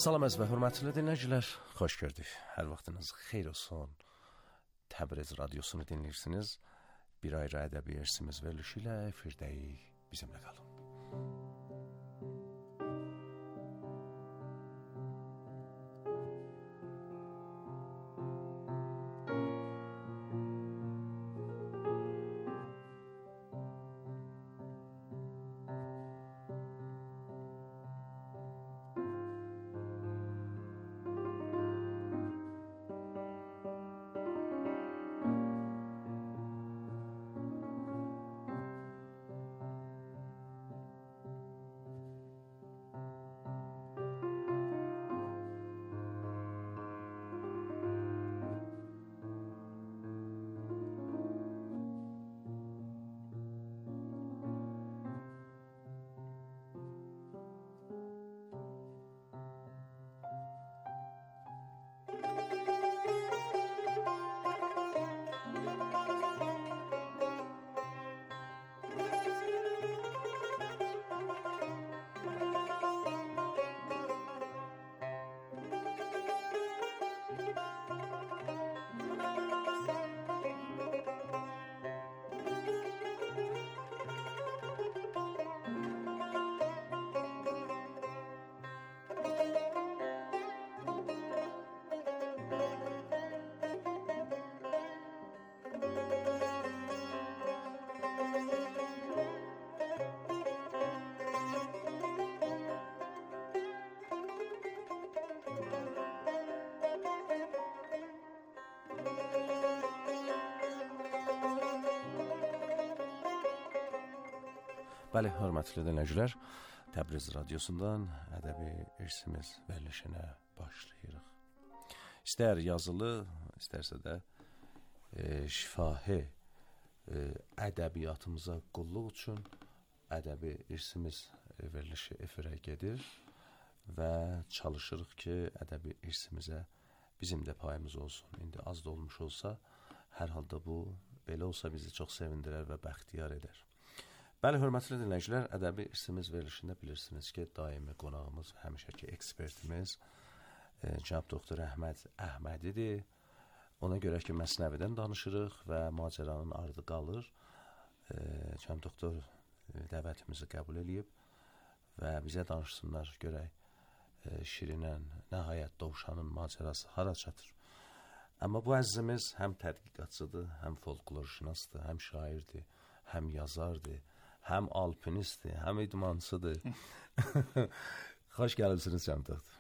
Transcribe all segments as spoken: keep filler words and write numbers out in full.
Salam əziz və hörmətli dinləyicilər, xoş gördük. Hər vaxtınız xeyir olsun. Təbriz radiosunu dinləyirsiniz. Bir ayrı ədəbi irsimiz verilişi ilə efirdəyik. Bizimlə qalın. Bəli, hörmətli dinləyicilər, Təbriz radiosundan ədəbi irsimiz verilişinə başlayırıq. İstər yazılı, istərsə də e, şifahi e, ədəbiyyatımıza qulluq üçün ədəbi irsimiz verilişi efirə gedir və çalışırıq ki, ədəbi irsimizə bizim də payımız olsun. İndi az da olmuş olsa, hər halda bu belə olsa bizi çox sevindirər və bəxtiyar edər. Bəli, hörmətli dinləyicilər, ədəbi irsimiz verilişində bilirsiniz ki, daimi qonağımız, həmişəki ekspertimiz e, cənab doktor Əhməd Əhmədidir. Ona görə ki, Məsnəvidən danışırıq və macəranın ardı qalır. E, cənab doktor e, dəvətimizi qəbul edib və bizə danışsınlar, görək e, Şirinən, nəhayət Dovşanın macərası hara çatır. Amma bu əzizimiz həm tədqiqatçıdır, həm folklorşünasdır, həm şairdir, həm yazardır. Həm alpinistdir, həm idmançıdır. Xoş gəlibsiniz cənab doktor.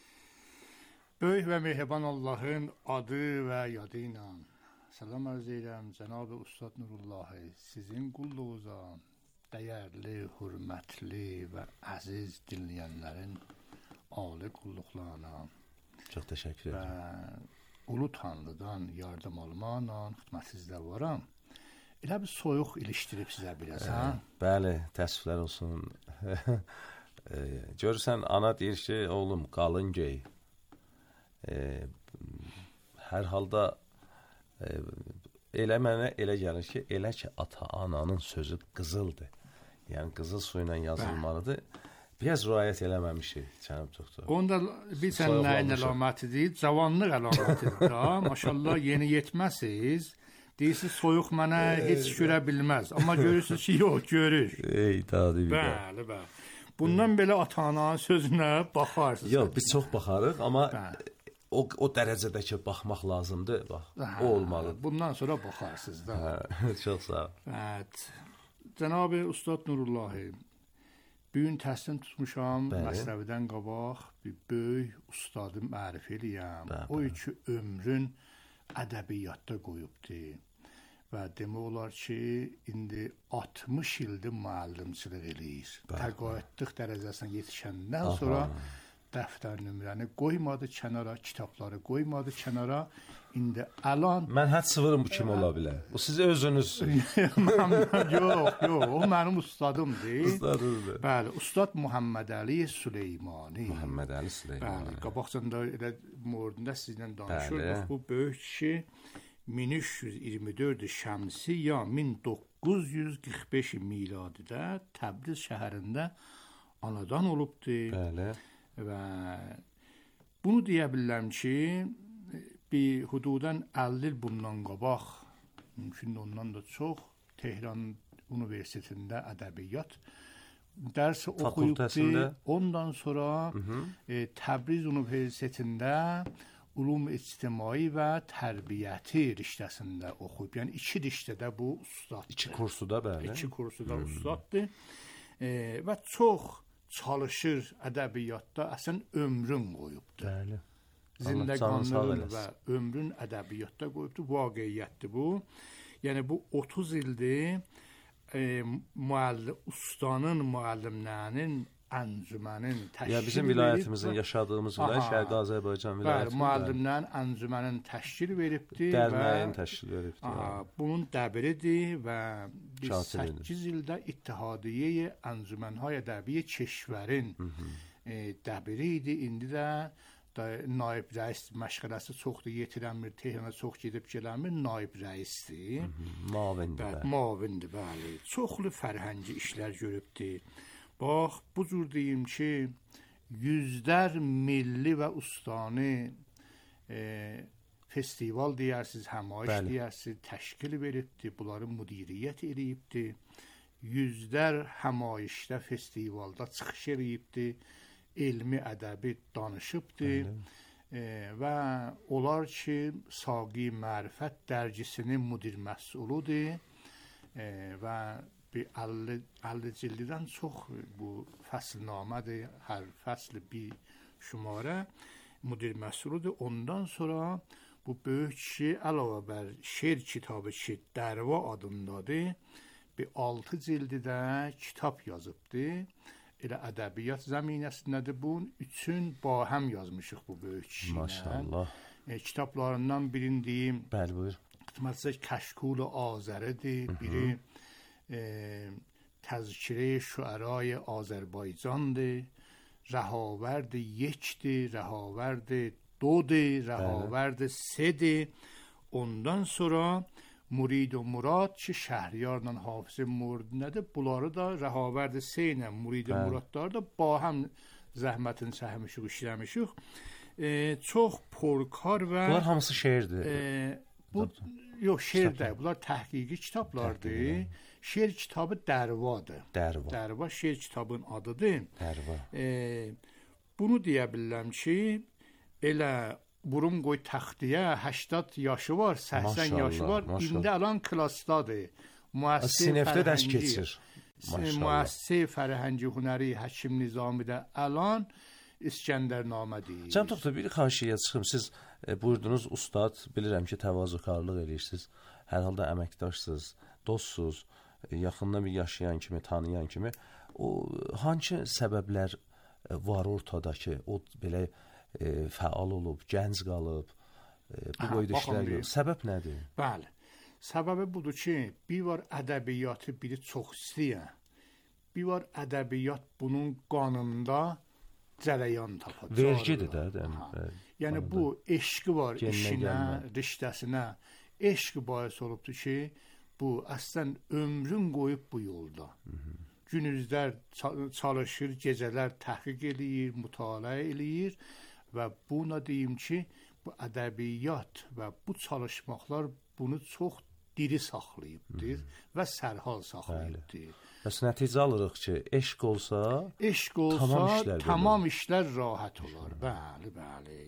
Böyük və mehriban Allahın adı və yadı ilə salam arz edirəm Cənab-ı Ustad Nurullahi, sizin qulluğunuza, dəyərli, hörmətli və əziz dinləyənlərin ali qulluqlarına çox təşəkkür edirəm. Və Ulu Tanrıdan yardım almaqla xidmətinizdə varam. Elə bir soyuq ilişdirib sizə biraz, hə? Bəli, təəssüflər olsun. e, görürsən, ana deyir ki, oğlum, qalın gey. E, hər halda e, elə mənə elə gəlir ki, elə ki, ata-ananın sözü qızıldır. Yəni, qızıl su ilə yazılmalıdır. Biraz riayət eləməmişik, cənab doktor. Onda bir sən nəyin əlamətidir? Cavanlıq əlamətidir da. Maşallah, yeni yetməsiz. Deyirsiniz, soyuq mənə heç görə bilməz. Amma görürsünüz ki, yox, görür. Ey, tadı bir də. Bəli, bəli. Bundan belə ata-ananın sözünə baxarsınız. Yox, biz çox baxarıq, amma o, o dərəcədə ki, baxmaq lazımdır. Bax, hə, o olmalı. Bundan sonra baxarsınız da. Hə, çox sağ ol. Evet. Cənab-ı Ustad Nurullahi, bugün təhsil tutmuşam, Məsnəvidən qabaq bir böyük ustadı mərif eləyəm. O iki ömrün ədəbiyyatda qoyubdur. Və demək olar ki, indi altmış ildir müəllimçilik eləyir. Təqaüdlük dərəcəsinə yetişəndən sonra dəftər nömrəni qoymadı kənara, kitabları qoymadı kənara. İndi əlan... Mən həd sıvırım bu kim ola bilər? Bu siz özünüz. Yox, yox, o mənim ustadımdır. Ustadımdır. Bəli, Ustad Muhammed Əli Süleymani. Muhammed Əli Süleymani. Bəli, qabaqcanda elə mordunda sizlə danışırdıq. Bu böyük kişi min üç yüz iyirmi dörd şəmsi ya min doqquz yüz qırx beş miladidə Təbriz şəhərində anadan olubdur. Bəli. Və Bunu deyə bilərəm ki, bir hududan əlli il bundan qabaq, mümkün ondan da çox, Tehran Universitetində ədəbiyyat dərsi oxuyubdu. Ondan sonra e, Təbriz Universitetində Ulum İctimai və Tərbiyyəti riştəsində oxuyub. Yəni iki riştədə bu ustaddır. İki kursuda bəli. İki kursuda hmm. ustaddır. E, və çox çalışır ədəbiyyatda, əslən ömrün qoyubdur. Bəli. Zindəqanlığın və ömrün ədəbiyyatda qoyubdur. Vaqiiyyətdir bu. Yəni bu otuz ildir e, müəllim, ustanın, müəllimlərinin əncümənin təşkil ya bizim vilayətimizin yaşadığımız vilayət Şərqi Azərbaycan vilayəti. Bəli, müəllimlərin əncümənin təşkil veribdi dərnəyin təşkil veribdi. Aha, bunun dəbiridir və biz səkkiz ildə İttihadiyyə Əncümənhay Ədəbiyyə Keşvərin e, dəbiri idi. İndi də naib rəis məşğələsi çoxdur, yetirənmir, Tehrana çox gedib gələnmir, naib rəisdir. Mavindir. Mavindir, bəli. Çoxlu fərhəngi işlər görübdü. Bax, bu cür deyim ki, yüzlər milli və ustani e, festival deyərsiniz, həmayiş deyərsiniz, təşkil veribdi, bunları müdiriyyət edibdi. Yüzlər həmayişdə, festivalda çıxış edibdi, elmi ədəbi danışıbdı e, və onlar ki, Saqi Mərifət dərgisinin müdir məsuludur e, və bir əlli cildidən çox bu fəsilnamədir, hər fəsli bir şumara müdir məsuludur. Ondan sonra bu böyük kişi əlavə bər şeir kitabı ki, Dərva adındadır, bir altı cildi də kitab yazıbdı. Elə ədəbiyyat zəminəsindədir. Bunun üçün bahəm yazmışıq bu böyük kişi ilə. Maşallah. E, kitablarından birini deyim. Bəli, buyur. Məsələn, Kəşkul Azəridir, biri e, Təzkirə Şüərای Azərbaycandır, Rəhavərd yekdir, Rəhavərd dodur, Rəhavərd sedir. Ondan sonra Murid و Murad ki, Şəhriyarla Hafizə Murad nədir? Bunları da Rəhavərd seynə, Murid و Muradlar da ba həm zəhmətin çəkmişik, işləmişik. E, çox porkar və bunlar hamısı şeirdir. E, bu yox, şeir deyil. Bunlar təhqiqi kitablardır. Şeir kitabı Dərvadır. Dərva. Dərva şeir kitabın adıdır. Dərva. E, bunu deyə bilərəm ki, elə burum qoy təxtiyə həştad yaşı var, səksən yaşı var. Maşallah. İndi alan klassdadır. Sinifdə dərs keçir. Müəssisə Fərhəngi Hünəri Həkim Nizamidə alan İskəndərnamədir. Cəm doktor, bir xahişiyə çıxım. Siz e, buyurdunuz ustad, bilirəm ki, təvazökarlıq edirsiniz. Hər halda əməkdaşsınız, dostsuz, e, yaxından bir yaşayan kimi, tanıyan kimi. O hansı səbəblər e, var ortada ki, o belə e, fəal olub, gənc qalıb, e, bu boyda işlər yox. Səbəb nədir? Bəli. Səbəbi budur ki, bir var ədəbiyyatı biri çox istəyən. Bir var ədəbiyyat bunun qanında cərəyan tapır. Vergidir də. Yəni bu eşqi var işinə, riştəsinə. Eşq bais olubdur ki, bu əslən ömrün qoyub bu yolda. Günüzlər çalışır, gecələr təhqiq eləyir, mütaliə eləyir və buna deyim ki, bu ədəbiyyat və bu çalışmaqlar bunu çox diri saxlayıbdır və sərhal saxlayıbdır. Bəs nəticə alırıq ki, eşq olsa, eşq olsa tamam işlər, tamam işlər rahat olar. Bəli, bəli.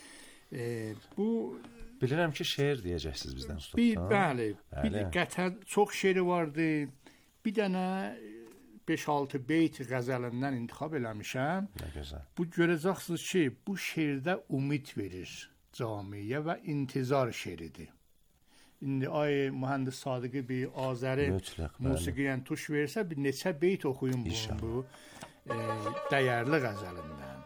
E, bu bilirəm ki, şeir deyəcəksiniz bizdən usta. Bir, bəli, bəli. Bir qətər çox şeiri vardı. Bir dənə beş altı beyt qəzəlindən intikhab eləmişəm. Nə gözəl. Bu görəcəksiniz ki, bu şeirdə ümid verir camiyə və intizar şeiridir. İndi ay mühəndis Sadiqi bir Azəri musiqiyə tuş versə, bir neçə beyt oxuyun bunun bu e, dəyərli qəzəlindən.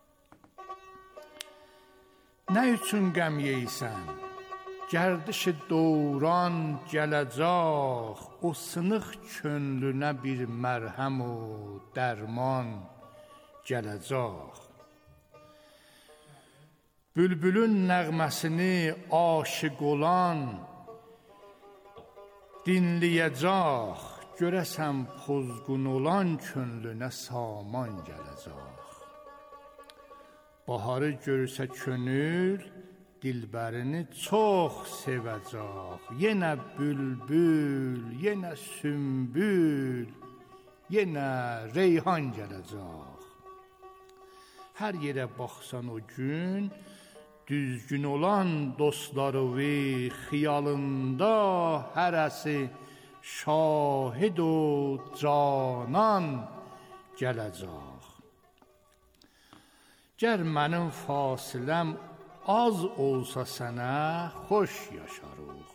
Nə üçün qəm yeysən? Gərdişi dövran gələcək, o sınıq könlünə bir mərhəm o dərman gələcək. Bülbülün nəğməsini aşiq olan dinləyəcək, görəsən pozğun olan könlünə saman gələcək. Baharı görürsə könül, dilbərini çox sevəcək. Yenə bülbül, yenə sümbül, yenə reyhan gələcək. Hər yerə baxsan o gün, düzgün olan dostları ve xiyalında hərəsi şahid o canan gələcək. Gər mənim fasiləm az olsa sənə xoş yaşarıq.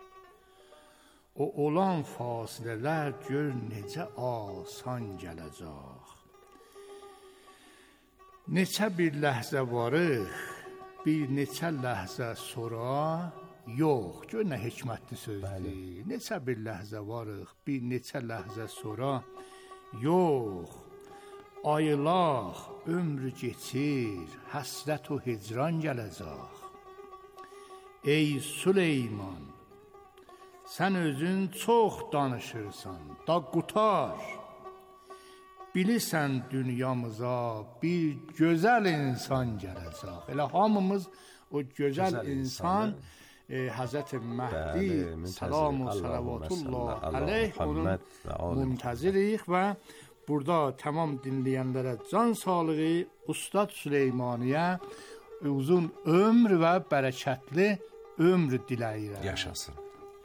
O olan fasilələr gör necə asan gələcək. Neçə bir ləhzə varıq, bir neçə ləhzə sonra yox. Gör nə hikmətli sözdür. Neçə bir ləhzə varıq, bir neçə ləhzə sonra yox. Ayılaq, ömrü geçir, həsrət o hicran gələcək. Ey Süleyman, sən özün çox danışırsan, da qutar. Bilirsən dünyamıza bir gözəl insan gələcək. Elə hamımız o gözəl, gözəl insan e, Həzrət Məhdi salamu salavatullah aleyh onun muntazirik və burada tamam dinləyənlərə can sağlığı, Ustad Süleymaniyə uzun ömr və bərəkətli ömr diləyirəm. Yaşasın.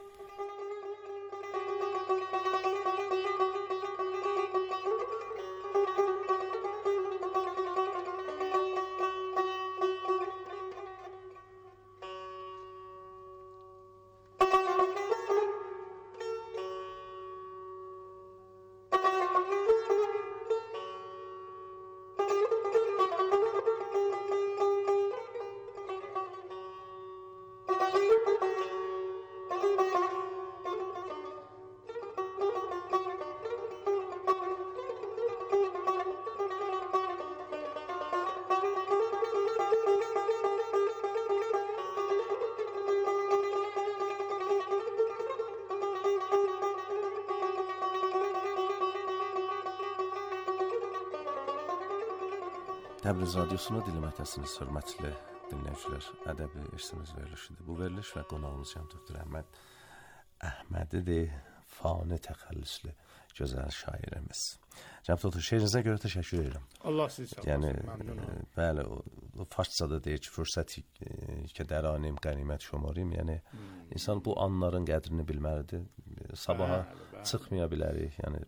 Təbriz Radiosuna dinləməkdəsiniz, hörmətli dinləyicilər. Ədəbi irsimiz verilişidir. Bu veriliş və qonağımız Cənab Doktor Əhməd Əhmədidir, fani təxəllüslü gözəl şairimiz. Cənab Doktor, şeirinizə görə təşəkkür edirəm. Allah sizi sağ olsun. Yəni, e, bəli, o, o farsçada deyir ki, fürsət ki, dəranim, qənimət şumarım. Yəni, hmm. insan bu anların qədrini bilməlidir. Sabaha bəli, bəli. Çıxmaya bilərik. Yəni,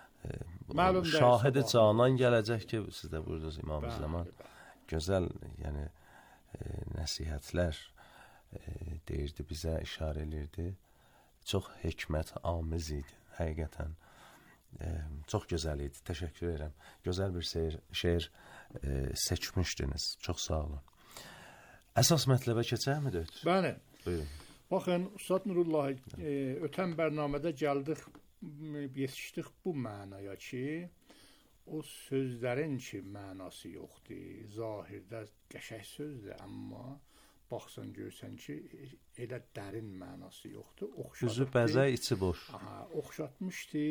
Məlum şahidi canan gələcək ki, siz də buyurdunuz İmam Zaman. Gözəl, yəni e, nəsihətlər e, deyirdi, bizə işarə edirdi. Çox hikmət amiz idi, həqiqətən. E, çox gözəl idi, təşəkkür edirəm. Gözəl bir şeir, şeir e, seçmişdiniz, çox sağ olun. Əsas mətləbə keçək mi döyür? Bəli. Buyurun. Baxın, Ustad Nurullah, e, ötən bərnamədə gəldik, yetişdik bu mənaya ki, o sözlərin ki, mənası yoxdur. Zahirdə qəşəng sözdür, amma baxsan görsən ki, elə dərin mənası yoxdur. Üzü bəzək, içi boş. Aha, oxşatmışdı.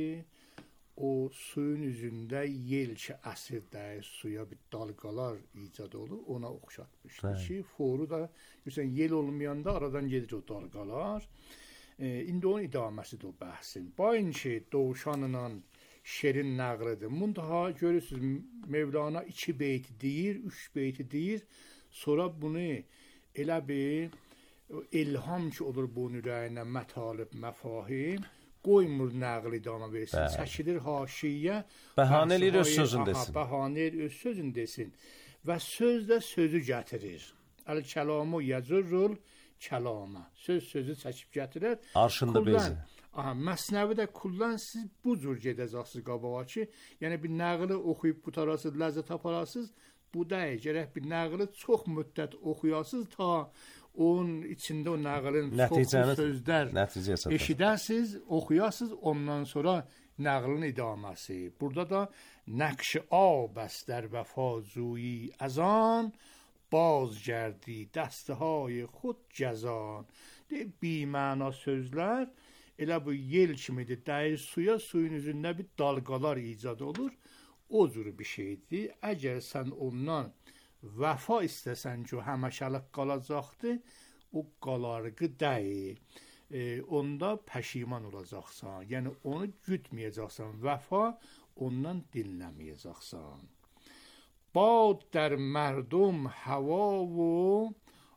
O suyun üzündə yel ki, əsir dəyir suya bir dalqalar icad olur, ona oxşatmışdı ki, foru da görsən, yel olmayanda aradan gedir o dalqalar. E, indi onun idaməsidir o bəhsin. Bayın ki, Doğuşanla şerin nəqlidir. Muntaha görürsünüz, Mevlana iki beyti deyir, üç beyti deyir. Sonra bunu elə bir ilham ki, olur bunun ürəyinə mətalib, məfahim, qoymur nəql idama versin. Bəli. Çəkilir haşiyə. Bəhanə eləyir, öz sözün desin. Bəhanə eləyir, öz sözün desin. Və söz də sözü gətirir. Əl-kəlamu yəcurrul kəlama. Söz sözü çəkib gətirər. Arşında bezi. Aha, Məsnəvidə kullan siz bu cür gedəcəksiniz qabağa ki, yəni bir nəqli oxuyub qutarasınız, ləzzət aparasınız. Bu da gərək bir nəqli çox müddət oxuyasınız ta onun içində o nəqlin çoxlu sözlər eşidəsiniz, oxuyasınız, ondan sonra nəqlin idaməsi. Burada da nəqş-i abəstər vəfazuyi əzan باز گردی دسته های خود جزان. بی‌معنا sözlər elə bu yel kimidir. Dəyir suya, suyun üzündə bir dalqalar icad olur. O cür bir şeydir. Əgər sən ondan vəfa istəsən ki, həmişəlik qalacaqdır, o qalarğı deyil. E, onda pəşiman olacaqsan. Yəni onu gütməyəcəksən. Vəfa ondan dinləməyəcəksən. Bad در مردم هوا و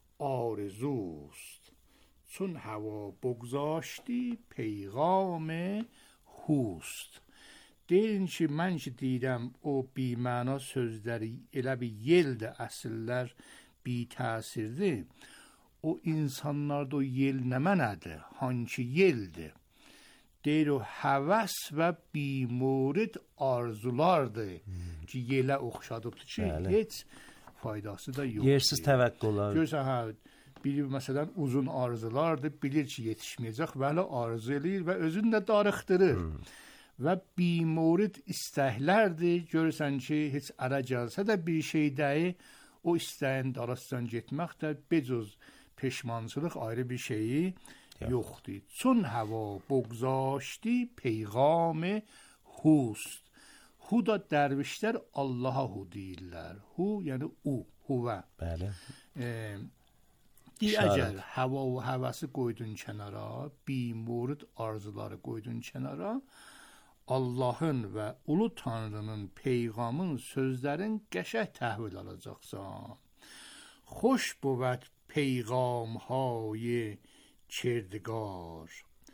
آرزوست چون هوا بگذاشتی پیغام هوست. Deyin ki, mən ki deyirəm, o biməna sözləri elə bir yeldir, əsillər bi təsirdir. O insanlarda o yel nə mənədir? Hangi yeldir? Deyir o həvəs və bimorid arzulardır hmm. ki, yelə oxşadıbdır ki, Bəli. heç faydası da yoxdur. Yersiz təvəqqülər. Görürsən, hə, biri məsələn uzun arzulardır, bilir ki, yetişməyəcək, vəli arzu eləyir və özünü də darıxdırır. Hmm. Və bimorid istəklərdir, görürsən ki, heç ərə gəlsə də bir şey deyil, o istəyin arasından getmək də becüz peşmançılıq ayrı bir şeyi yoxdur. Çun hava bogzashti peyğam hust. Hu da dərvişlər Allaha hu deyirlər. Hu, yəni u, huvə. Bəli. E, Deyir, əgər hava və həvəsi qoydun kənara, bimorid arzuları qoydun kənara, Allahın və ulu Tanrının, peyğamın, sözlərin qəşəng təhvil alacaqsan. Xoş بود پیغام های کردگار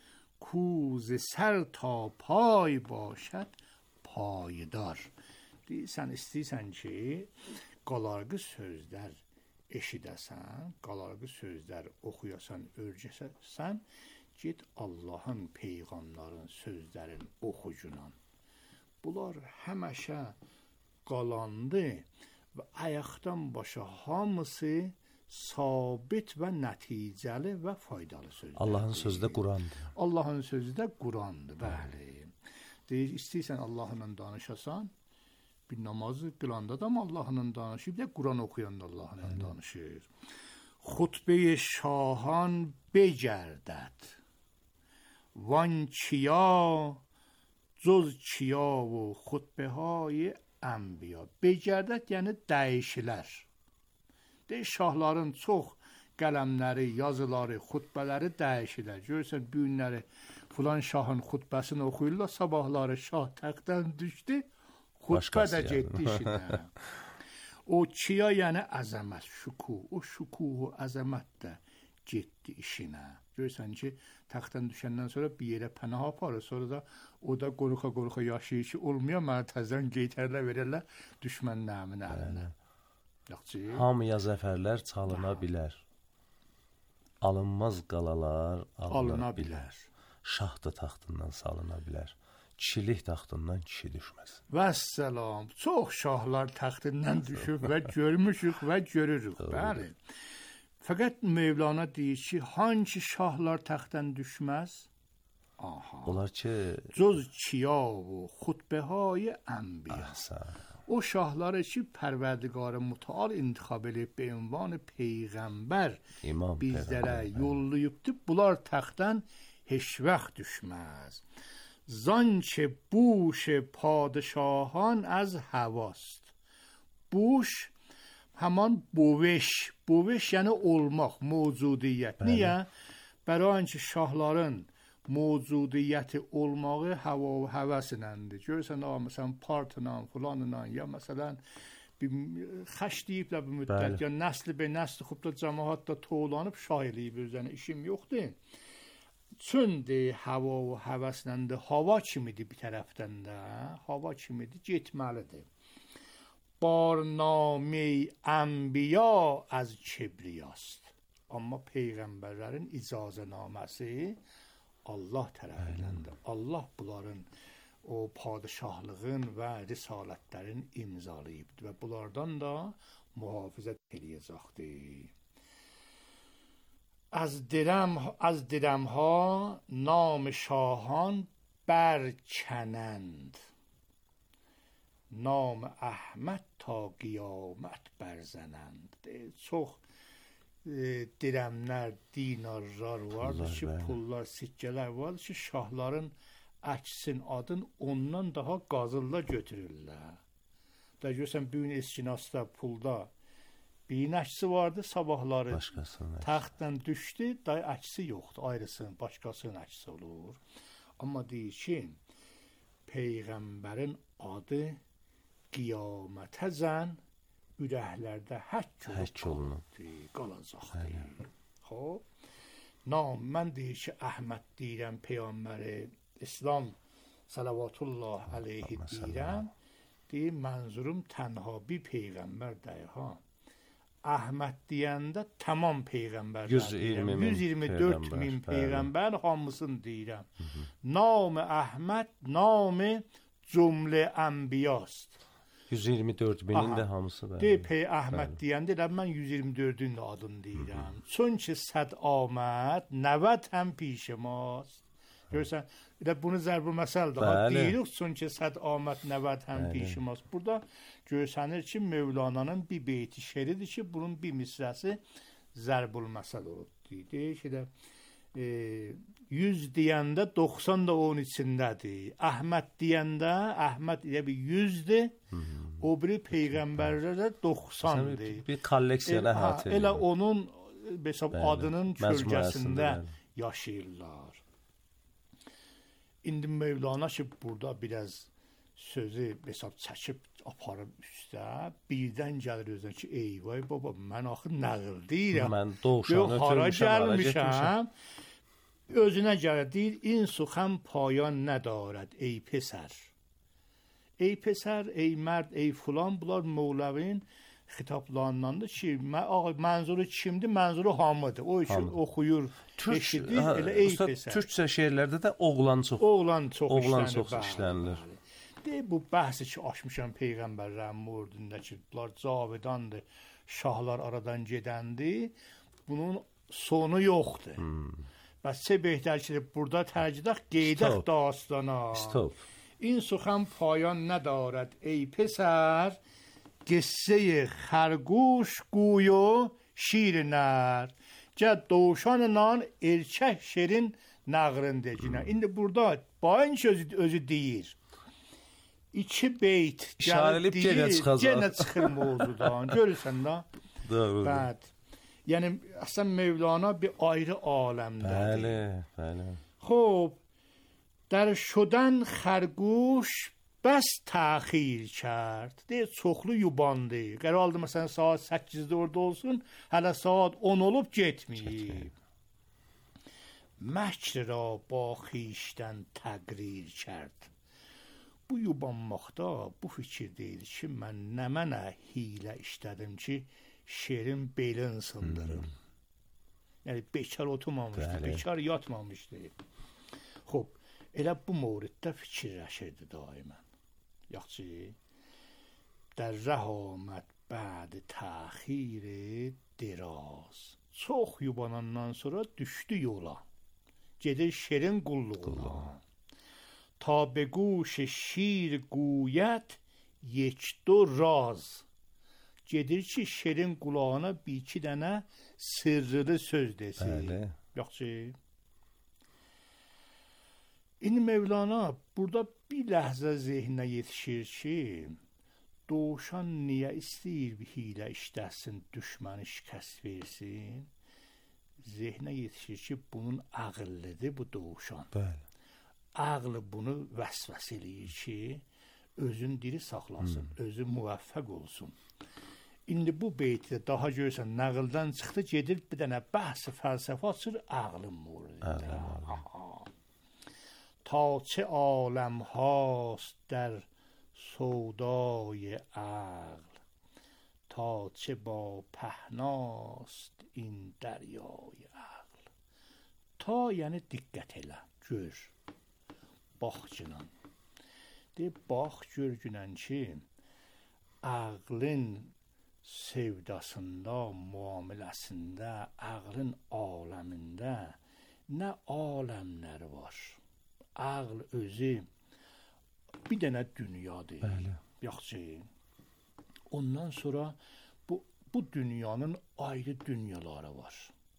کو ز سر تا پای باشد پایدار. Deyirsən, istəyirsən ki, qalarğı sözlər eşidəsən, qalarğı sözlər oxuyasan, örgəsən, get Allahın, peyğamların sözlərin oxucunan. Bunlar həməşə qalandı və ayaqdan başa hamısı sabit və nəticəli və faydalı sözlər. Allahın sözü də Qurandır. Allahın sözü də Qurandır, bəli. Deyir, istəyirsən Allahla danışasan, bir namazı qılanda da Allahla danışır, bir də Quran oxuyanda Allahla danışır. Xutbə-i şahan begərdəd. وان چیا جز چیا و خطبه های انبیا. Begərdət yəni dəyişilər. Deyir, şahların çox qələmləri, yazıları, xutbələri dəyişilər. Görürsən, bu günləri filan şahın xutbəsini oxuyurlar, sabahları şah təxtdən düşdü, xutbə də getdi işinə. O çiya yəni əzəmət, şükuh. O şükuh, o əzəmət də getdi işinə. Görürsən ki, təxtdən düşəndən sonra bir yerə pənah aparır, sonra da o da qoruxa-qoruxa yaşayır ki, olmuyor, mənə təzdən qeytərlə verərlər düşmənlərimin əlinə. Hamıya zəfərlər çalına bilər. Alınmaz qalalar alına bilər. Şahdı taxtından salına bilər. Kişilik taxtından kişi düşməz. Vəssalam. Çox şahlar taxtından düşüb və görmüşük və görürük. Bəli. Fəqət Mevlana deyir ki, hangi şahlar taxtdan düşməz? Aha. Onlar ki, Cöz çiya və xutbəhay ənbiya. O şahları ki, Pərverdigar-ı Mütəal intikhab edib be ünvan peyğəmbər bizlərə yollayıbdır. Bunlar taxtdan heç vaxt düşməz. Zançe buş padişahan az havaست. Buş həman boveş. Boveş yəni olmaq, mövcudiyyət. Niyə? Bəra ki, şahların mövcudiyyəti olmağı hava və həvəsinəndir. Görürsən, məsələn, partla, filanla, ya məsələn, bir xəş deyiblər bir müddət, ya nəsli be nəsli xubda cəmaat da toğlanıb şah eləyib özünə, işim yoxdur. Çündi hava və həvəsləndir, hava kimidir bir tərəfdən də, hava kimidir, getməlidir. Barname-i ənbiya az kibriyast. Amma peyğəmbərlərin icazənaməsi Allah tərəfindəndir. Allah bunların o padişahlığın və risalətlərin imzalayıbdır və bunlardan da mühafizət eləyəcəkdir. از درم از درمها نام شاهان برکنند نام احمد تا قیامت برزنند. Çox e, dirəmlər, dinarlar vardır ki, pullar, sikkələr vardır ki, şahların əksin adın ondan daha qazılla götürürlər. Da görürsən, bu gün eskinasda, pulda bir nəşsi vardı, sabahları başqasının taxtdan düşdü, day əksi yoxdur, ayrısının, başqasının əksi olur. Amma deyir ki, Peyğəmbərin adı qiyamətəzən ürəklərdə həkk olunub, qalacaqdır. Xob, nam, mən deyir ki, Əhməd deyirəm, Peyğəmbəri İslam salavatullah aleyhi deyirəm, deyir, mənzurum tənha bir Peyğəmbər deyir, ha. Əhməd deyəndə tamam Peyğəmbər yüz iyirmi dörd min Peyğəmbər hamısını deyirəm. Nam-ı Əhməd, nam-ı cümlə ənbiyast. yüz iyirmi dörd binin də hamısı bəli. Deyir, Pey Əhməd deyəndə elə mən yüz iyirmi dördün də adını deyirəm. Çünki səd aməd, nəvət həm pişimast. Görürsən, elə bunu zərb-ı məsəldir. Deyirik, çünki səd aməd, nəvət həm pişimast. Burada görsənir ki, Mövlananın bir beyti şeridir ki, bunun bir misrəsi zərb-ül məsəl olub. Deyir ki, də, e, yüz deyəndə doxsan da onun içindədir. Əhməd deyəndə, Əhməd elə bir yüzdür, o biri Peyğəmbərlərdə doxsandır. Bir kolleksiyona hət edir. Elə onun besab, adının kölgəsində yaşayırlar. İndi Mövlana ki, burada biraz sözü besab çəkib aparıb üstə, birdən gəlir özünə ki, eyvay baba, mən axı nəql deyirəm. Mən doğuşan ötürmüşəm, hara getmişəm. Özünə gəlir, deyir, in suxən payan nədarəd, ey pesər. Ey pesər, ey mərd, ey fulan, bunlar Mövləvin xitablarındandır ki, mənzuru kimdir? Mənzuru hamıdır. O üçün oxuyur, eşidir, elə ey pesər. Türkçə şeirlərdə də oğlan çox, oğlan çox oğlan çox işlənilir. Deyir, bu bəhsi ki, açmışam Peyğəmbərlərin murdunda ki, bunlar cavidandır, şahlar aradan gedəndi, bunun sonu yoxdur. Hmm. Bəs çə behtər ki, burada tərcidək, qeydək dastana. Stop. این سخن پایان ندارد ای پسر قصه خرگوش گوی و شیر نر جد دوشان نان erkək şerin nağrındır. İndi burada bayın sözü özü deyir. İki beyt işarəlib yenə çıxacaq. Yenə çıxır mövzudan. Görürsən də? Doğru. Bəd. Yəni əslən Mevlana bir ayrı aləmdədir. Bəli, bəli. خب در شدن خرگوش بس تأخیر کرد. دیگه çoxlu yubandı. Qərar aldı məsələn saat səkkizdə orada olsun, hələ saat on olub getməyib. Məkr را با خیشتن تقریر کرد. Bu yubanmaqda bu fikir deyil ki, mən nə mənə hilə işlədim ki, şerin belin sındırım. Hmm. Yəni bekar oturmamışdı, Bəli. bekar yatmamışdı. Xoş. Elə bu mövriddə fikirləşirdi daimən. Yaxşı, در ره آمد بعد تأخیر دراز. Çox yubanandan sonra düşdü yola. Gedir şerin qulluğuna. تا به گوش شیر گوید یک دو راز. Gedir ki, şerin qulağına bir iki dənə sırrılı söz desin. Yaxşı. İndi Mevlana burada bir ləhzə zehninə yetişir ki, doğuşan niyə istəyir bir hilə işləsin, düşməni şikəst versin? Zehnə yetişir ki, bunun ağıllıdır bu doğuşan. Bəli. Ağlı bunu vəsvəs eləyir ki, özün diri saxlasın, hmm. özü müvəffəq olsun. İndi bu beyti daha görürsən, nəqildən çıxdı, gedir bir dənə bəhs-i fəlsəfə açır, ağlın mövridində. تا چه عالم هاست در سودای عقل تا چه با پهناست این دریای عقل. تا یعنی diqqət elə, gör, bax günən. De, bax gör günən ki, ağlın sevdasında, muamiləsində, ağlın aləmində nə aləmlər var. Ağl özü bir dənə dünyadır. Bəli. Yaxşı. Ondan sonra bu bu dünyanın ayrı dünyaları var.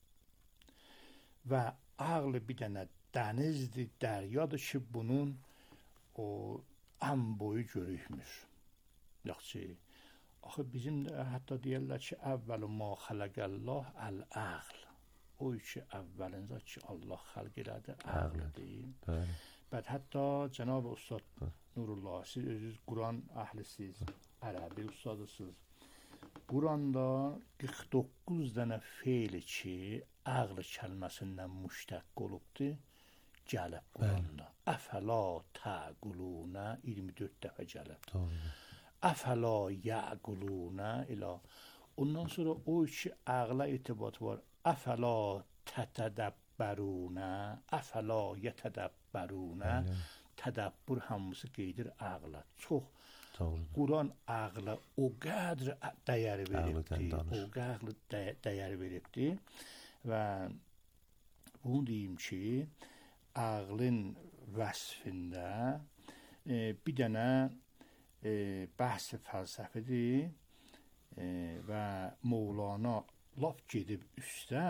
Və ağl bir dənə dənizdir, dəryadır ki, bunun o ən boyu görükmür. Yaxşı. Axı bizim də hətta deyirlər ki, əvvəl ma xələqəllah əl-əql. O ki, əvvəlincə ki, Allah xəlq elədi, əqlidir. Bəli. Bəd hətta Cənab Ustad Nurullah, siz özünüz Quran əhlisiniz, ərəbi ustadısınız. Quranda qırx doqquz dənə feili ki, əql kəlməsindən müştəq olubdur, gəlib Quranda. Əfəla təqulunə iyirmi dörd dəfə gəlib. Doğru. Əfəla yəqulunə ilə. Ondan sonra o ki, əqlə itibat var. Əfəla tətədəbbərunə, əfəla yətədəbbərunə, tədəbbür hamısı qeydir əqlə. Çox. Doğrudur. Quran əqlə o qədər dəyər veribdir, o qədər dəyər veribdir və bunu deyim ki, əqlin vəsfində e, bir dənə e, bəhs fəlsəfidir e, və Mövlana laf gedib üstə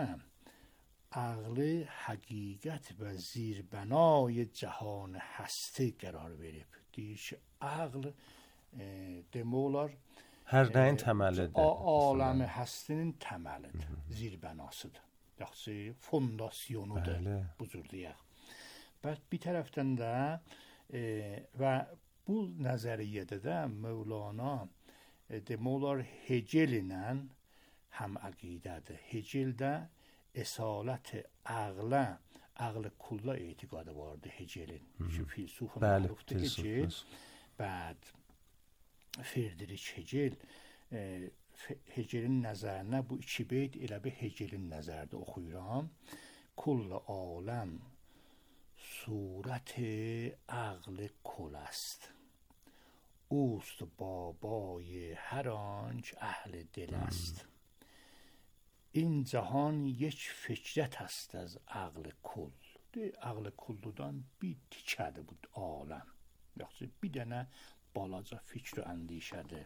əqli həqiqət və zirbənay cahan həsti qərar verib. Deyir ki, əql e, demək olar hər nəyin təməlidir. Aləmi həstinin təməlidir, zirbənasıdır. Yaxşı, fondasyonudur, bu cür deyək. Bəs bir tərəfdən də e, və bu nəzəriyyədə də Mövlana e, demək olar Hegel ilə həm əqidədir. Hegeldə esalət əqlə, əql kulla etiqadı vardı Hegelin. Şu filsuf mərufdur Hegel. Bəd Friedrich Hegel e, Hegelin nəzərinə bu iki beyt elə bir Hegelin nəzərdə oxuyuram. Kulla aləm surət əql kul است. اوست بابای هر آنچ اهل دل است. این جهان یک فکرت است از عقل کل. دی عقل کلدان bir tikədir bu aləm. Yaxşı, bir dənə balaca fikr əndişədir.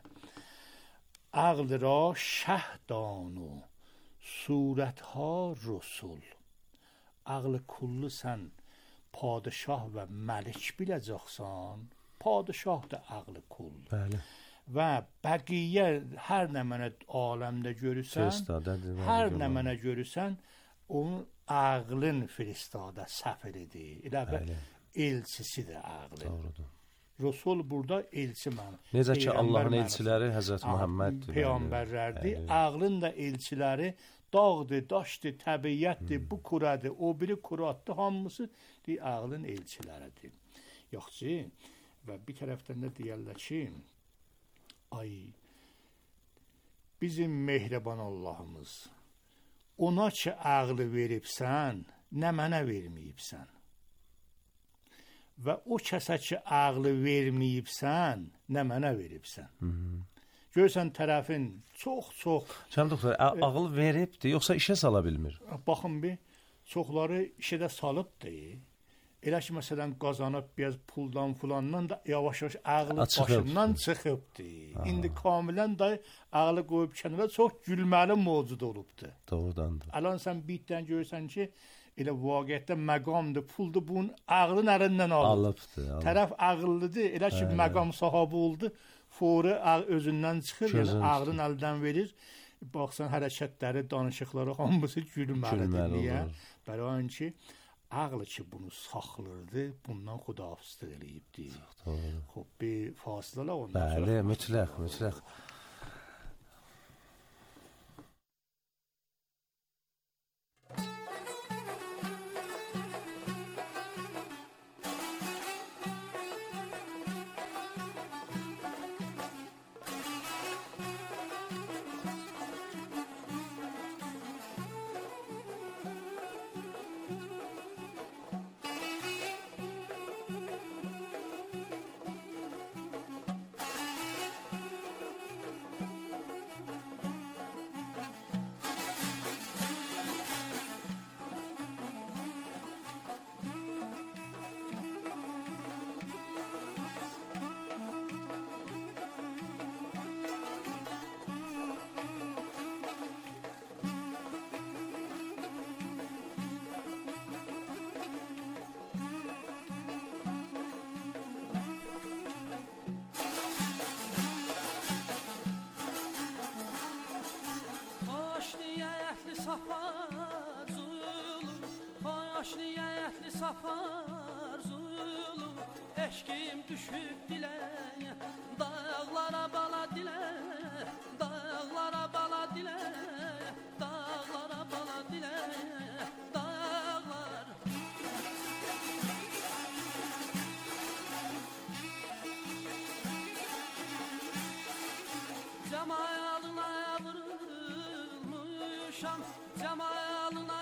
عقل را شهدان و صورتها رسول. عقل کل sən padişah və məlik biləcəksən. Padişah da əqli kul. Bəli. Və bəqiyyə hər nə mənə aləmdə görürsən, hər nə mənə görürsən, onun əqlin firistadə səfiridir. Elə bir elçisidir əqlin. Doğrudur. Rəsul burada elçi mən. Necə ki Allahın elçiləri Həzrət Muhammeddir. Peyğəmbərlərdir. Əqlin də elçiləri dağdır, daşdır, təbiətdir, bu kuradır, o biri kuratdır, hamısı əqlin elçiləridir. Yaxşı. Və bir tərəfdən də deyərlər ki, ay, bizim mehriban Allahımız, ona ki əqli veribsən, nə mənə verməyibsən. Və o kəsə ki əqli verməyibsən, nə mənə veribsən. Görsən tərəfin çox-çox... Cəm doktor, ağıl veribdir, yoxsa işə sala bilmir? Baxın bir, çoxları işə də salıbdır. Elə ki, məsələn, qazanıb biraz puldan filandan da yavaş-yavaş ağlı başından çıxıbdır. İndi kamilən də ağlı qoyub kənara çox gülməli mövcud olubdur. Doğrudandır. Alan sən bitdən görürsən ki, elə vaqiətdə məqamdır, puldur, bunun ağlın əlindən alıb. Alıbdır. Alıb. Tərəf ağıllıdır, elə ki, Hələ. məqam sahabı oldu, fori özündən çıxır, yəni ağlın əldən verir. Baxsan, hərəkətləri, danışıqları, hamısı gülməlidir. Niyə? Bəli ki, ağlı ki bunu saxlırdı, bundan xudahafizlik eləyibdi. Xub, bir fasilələ ondan sonra. Bəli, mütləq, mütləq. niyetli safar zulüm eşkim düşüp dile dağlara bala dile dağlara bala dile dağlara bala dile dağlar cemalına vurulmuşam cemalına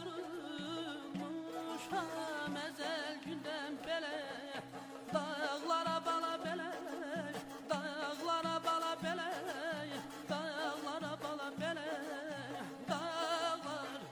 vurulmuşam ezel günden bele dağlara bala bele dağlara bala bele dağlara bala bele dağlar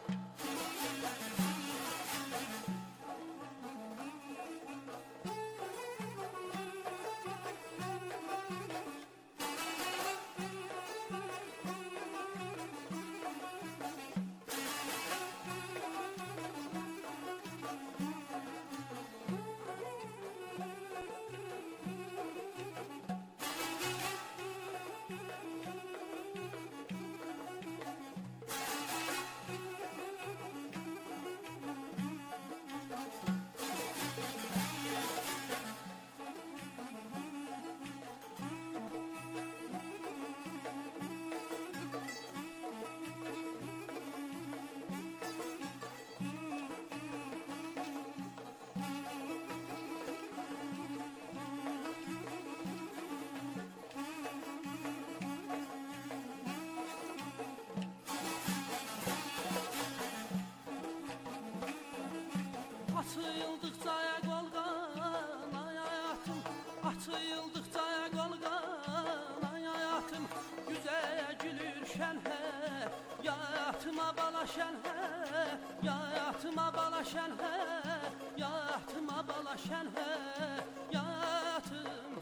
Açıldıkça golgan ay hayatım Açıldıkça golgan ay hayatım Güzel gülür şenhe Yatıma bala şenhe Yatıma bala şenhe Yatıma bala şenhe Yatım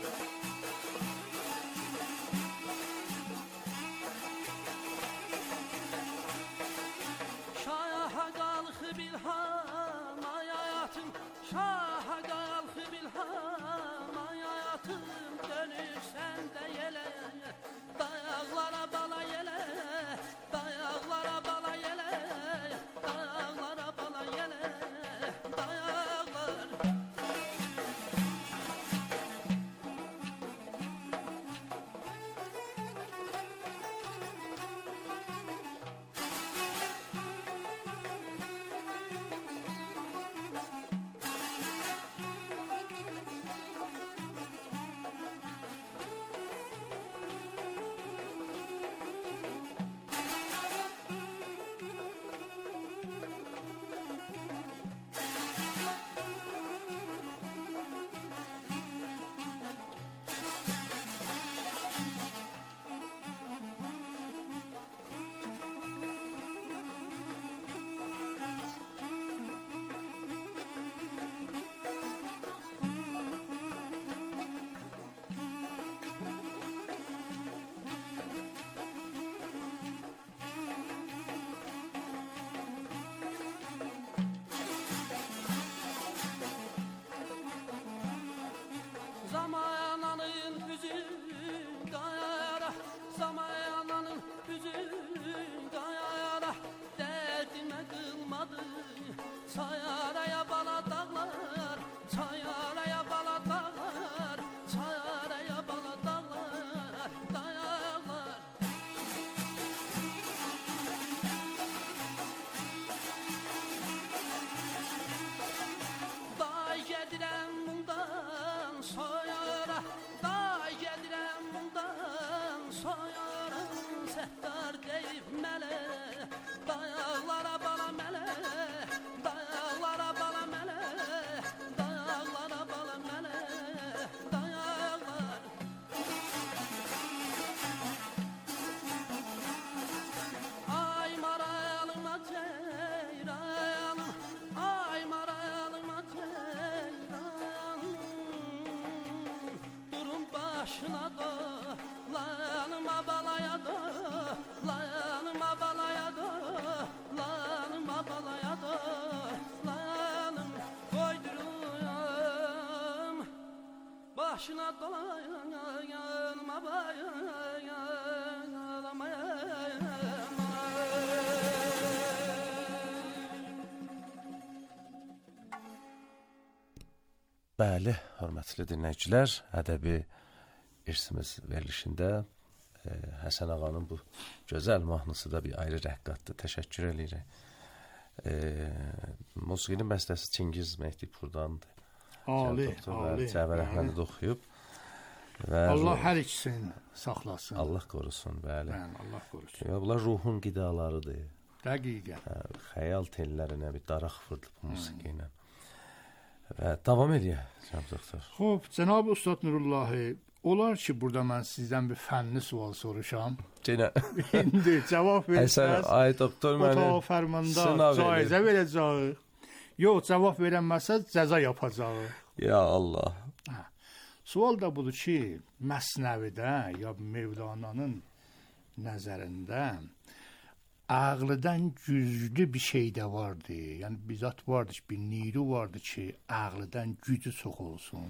Şaha kalkı bilham ay hayatım Şaha kalkı bilham ay hayatım Dönürsen de yele Dayaklara bala yele Dayaklara bala yele Dayaklara bala yele Dayaklar Zamananın hüzün gayara Zamananın hüzün gayara Derdime kılmadı Sayaraya bala dağlar Sayaraya bala dağlar Sayaraya bala dağlar Dağlar Day gedirem bundan soyara Day gedirem bundan soyara Settar deyip mele Dayaklara bala mele Dayaklara bala mele Dayaklara bala mele Dayaklar Ay marayalıma ceyranım Ay marayalıma ceyranım Durun başına da Lanıma balaya da Lanıma balaya da Lanıma balaya da Lanım koyduruyorum Başına dolayan yanıma bayan Ağlamayam Bəli, hörmətli dinləyicilər, ədəbi irsimiz verilişində e, Həsən ağanın bu gözəl mahnısı da bir ayrı rəqqatdır. Təşəkkür edirik. E, musiqinin bəstəsi Çingiz Mehdipurdandır. Ali, ali. Cəvər Əhməd oxuyub. Və Allah hər ikisini saxlasın. Allah qorusun, bəli. Bəli, Allah qorusun. Ya, bunlar ruhun qidalarıdır. Dəqiqən. Hə, xəyal tellərinə bir daraq vurdu bu musiqi ilə. Və davam edək, cənab doktor. Xoş, cənab Ustad Nurullahi, olar ki, burada mən sizdən bir fənni sual soruşam. Yenə. İndi cavab verirsiniz. Ay doktor, məni o fərmanda caizə verəcəyik. Yox, cavab verəməsəz cəza yapacağıq. Ya Allah. Hə. Sual da budur ki, Məsnəvidə ya Mevlana'nın nəzərində ağlıdan güclü bir şey də vardı. Yəni bir zat vardı ki, bir niru vardı ki, ağlıdan gücü çox olsun.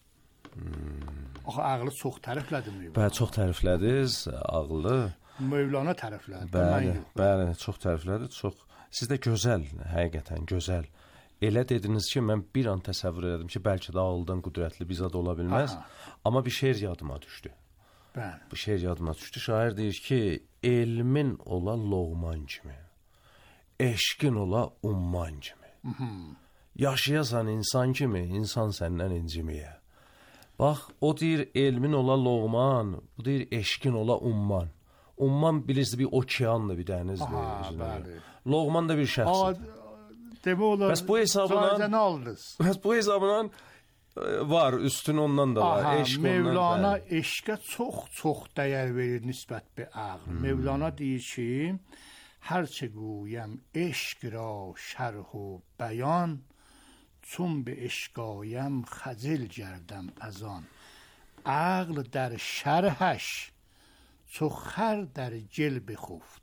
Hmm. Axı ağlı çox tərəflədi Mevlana. Bəli, çox tərəflədiniz, ağlı. Mevlana tərəflədi. Bəli, bəli, çox tərəflədi, çox. Siz də gözəl, həqiqətən gözəl. Elə dediniz ki, mən bir an təsəvvür edim ki, bəlkə də ağıldan qüdrətli bir zat ola bilməz. Aha. Amma bir şeir yadıma düşdü. Bəli. Bu şeir yadıma düşdü. Şair deyir ki, elmin ola loğman kimi, eşqin ola umman kimi. Hı -hı. Yaşayasan insan kimi, insan səndən incimiyə. Bax, o deyir elmin ola loğman, bu deyir eşqin ola umman. Umman bilirsiniz bir okeandır, bir dənizdir. Loğman da bir şəxsdir. Demək olar, bəs bu hesabından, bəs bu hesabından var, üstün ondan da var. Aha, eşq Mevlana ondan, eşqə çox-çox dəyər verir nisbət bir ağl. Hmm. Mevlana deyir ki, hərçə guyəm eşq ra şərh و bəyan, çun be eşqayəm xəcil gərdəm əzan. Ağl در şərhəş çox xər در gel بخفت.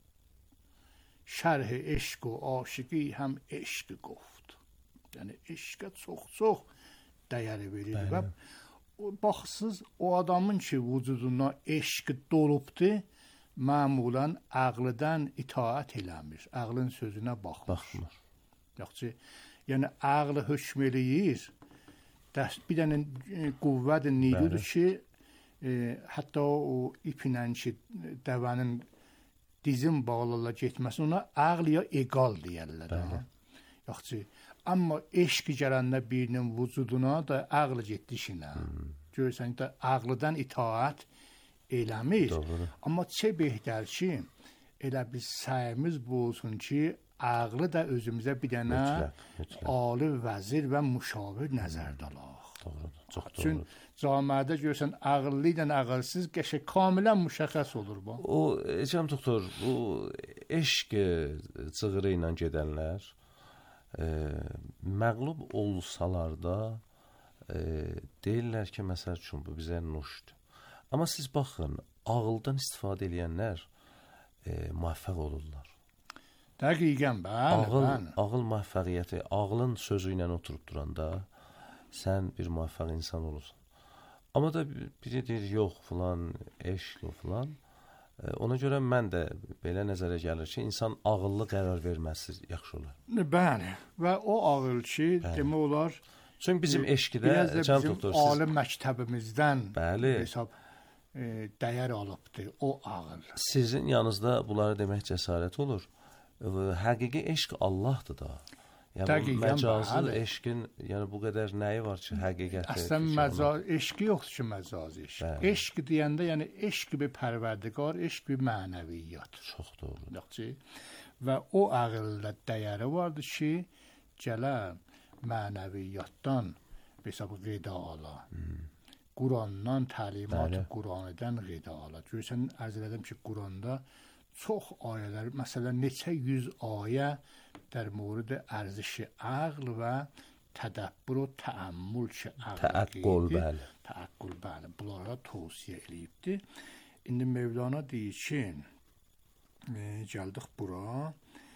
şərh eşq و aşıqi həm eşq گفت. Yəni eşqə çox-çox dəyər verir və baxsız o adamın ki vücuduna eşq dolubdu, məmulən ağlıdan itaat eləmir, ağlın sözünə baxmır. Baxmır. Yaxşı, yəni ağlı hökm eləyir. Bir dənə qüvvət nidudur ki, e, hətta o iplə ki dəvənin dizin bağlala getməsi ona ağl ya eqal deyərlər. Yaxşı, amma eşq gələndə birinin vücuduna da ağlı getdi işinə. Hmm. Görürsən də ağlıdan itaat eləmir. Doğru. Amma çə behtər ki, elə biz səyimiz bu olsun ki, ağlı da özümüzə bir dənə ali vəzir və müşavir nəzərdə alaq. Doğrudur, çox doğrudur. Çünki camiədə görürsən ağıllı ilə ağılsız qəşəng kamilən müşəxəs olur bu. O, cənab doktor, bu eşq cığırı ilə gedənlər E, məğlub olsalar da e, deyirlər ki, məsəl üçün bu bizə nuşdur. Amma siz baxın, ağıldan istifadə edənlər e, müvəffəq olurlar. Dəqiqən, bəli. Ağıl, ağıl müvəffəqiyyəti, ağlın sözü ilə oturub duranda sən bir müvəffəq insan olursan. Amma da biri deyir, yox filan, eşq filan. Ona görə mən də belə nəzərə gəlir ki, insan ağıllı qərar verməsi yaxşı olar. Bəli, və o ağıl ki, demək olar, çünki bizim eşqidə, cənab doktor, siz ali məktəbimizdən bəli, hesab e, dəyər alıbdır, o ağıl. Sizin yanınızda bunları demək cəsarət olur. Həqiqi eşq Allahdır da. Yəni dəqiqən, məcazı eşqin, yəni bu qədər nəyi var ki, həqiqəti? Əslən məcaz eşqi yoxdur ki, məcaz eşq. Bəli. Eşq deyəndə, yəni eşq bir pərverdigar, eşq bir mənəviyyat. Çox doğru. Yaxşı. Və o ağılda dəyəri vardır ki, gələ mənəviyyatdan hesab qida ala. Hmm. Qurandan təlimat Quranidən qida ala. Görürsən, ərz elədim ki, Quranda çox ayələr, məsələn, neçə yüz ayə در مورد ارزش عقل و تدبر و تأمل ki təəqqül, bəli. Təəqqül, bəli. Bunlara tövsiyə eləyibdi. İndi Mevlana deyir ki, e, gəldik bura.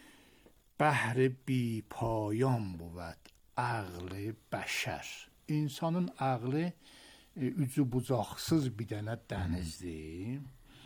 Bəhr bi payan بود عقل bəşər. İnsanın ağlı e, ucu bucaqsız bir dənə dənizdir.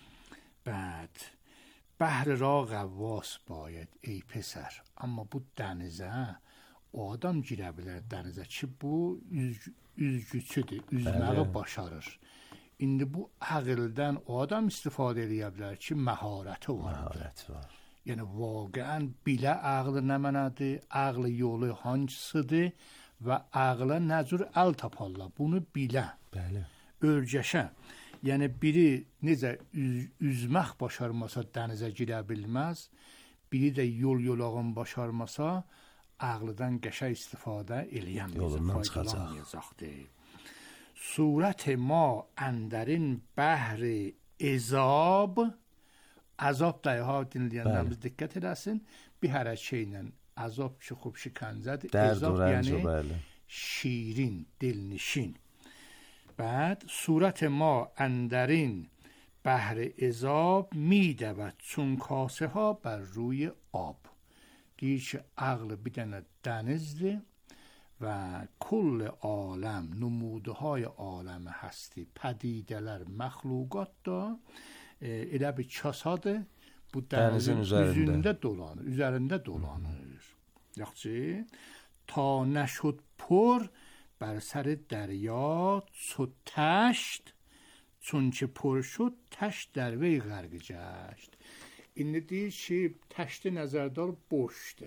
Bəd بحر را غواص باید ای پسر. اما bu dənizə o adam girə bilər dənizə ki, bu üz, üzgüçüdür, üzməyi başarır. İndi bu ağıldan o adam istifadə edə bilər ki, məharəti var. Məharəti var. Yəni vaqəən bilə ağlı nə mənadır, ağlı yolu hansıdır və ağla nə cür əl taparlar. Bunu bilə. Bəli. Örgəşə. Yəni biri necə üz, üzmək başarmasa dənizə girə bilməz, biri də yol yolağın başarmasa ağlıdan qəşəng istifadə eləyəməyəcək, faydalanmayacaqdır. Surət ma əndərin bəhri ezab, əzab dəyha dinləyənlərimiz diqqət edəsin, bir hərəkə ilə əzab ki, xub şikəncədir, ezab yəni bəli. Şirin, dilnişin. بعد صورت ما اندرین بحر عذاب میدود چون کاسه ها بر روی آب. دیر که عقل بدن دنزده و کل عالم نموده های عالم هستی پدیدهler مخلوقات da elə bir kasadır bu dənizin üzerinde dolanır, üzerinde dolanır. Yaxşı, ta نشد پر بر سر دریا چو تشت چون که پر شد تشت در وی غرق گشت. این deyir ki, təşti nəzərdə alıb boşdur.